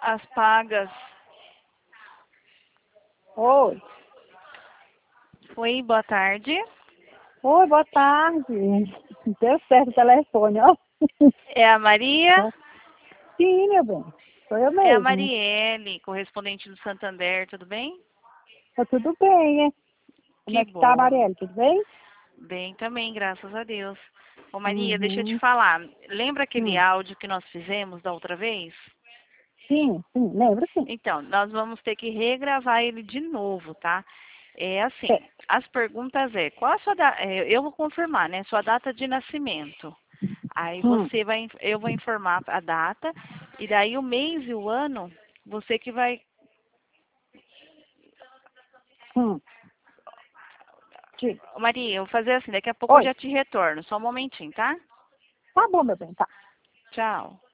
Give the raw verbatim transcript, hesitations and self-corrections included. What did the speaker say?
as pagas. Oi. Oi, boa tarde. Oi, boa tarde. Deu certo o telefone, ó. É a Maria? Sim, meu bem. Sou eu É a mesmo. Marielle, correspondente do Santander, tudo bem? Tá tudo bem, hein? Como Que é que tá, bom. Marielle? Tudo bem? Bem também, graças a Deus. Ô Maria, deixa eu te Uhum. falar. Lembra aquele Hum. áudio que nós fizemos da outra vez? Sim, sim, lembro sim. Então, nós vamos ter que regravar ele de novo, tá? É assim, Certo. as perguntas é, qual a sua data, eu vou confirmar, né, sua data de nascimento. Aí Hum. você vai, eu vou informar a data, e daí o mês e o ano, você que vai. Hum. Diga. Ô, Maria, eu vou fazer assim, daqui a pouco eu Oi. já te retorno, só um momentinho, tá? Tá bom, meu bem, tá. Tchau.